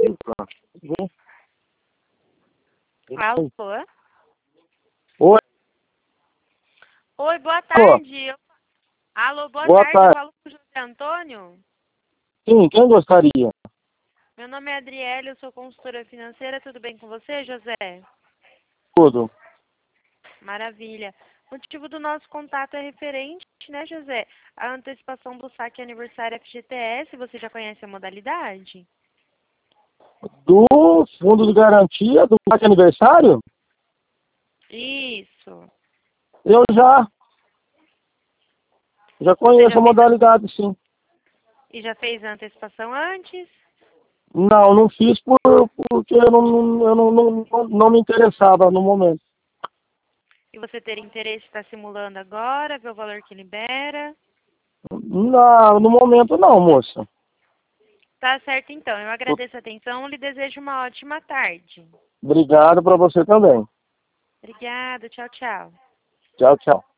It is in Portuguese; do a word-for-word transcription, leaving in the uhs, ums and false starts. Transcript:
Alô? Oi. Oi, boa tarde. Eu- Alô, boa, Boa tarde. tarde. Eu falo com o José Antônio. Sim, quem gostaria? Meu nome é Adriele, eu sou consultora financeira. Tudo bem com você, José? Tudo. Maravilha. O motivo do nosso contato é referente, né, José, à antecipação do saque aniversário F G T S. Você já conhece a modalidade? Do fundo de garantia do saque aniversário? Isso. Eu já, já Você conheço já a fez a... modalidade, sim. e já fez a antecipação antes? Não, não fiz por, porque eu, não, eu não, não, não, não me interessava no momento. E você ter interesse em estar simulando agora, ver o valor que libera? Não, no momento não, moça. Tá certo, então. Eu agradeço a atenção e lhe desejo uma ótima tarde. Obrigado para você também. Obrigada. Tchau, tchau. Tchau, tchau.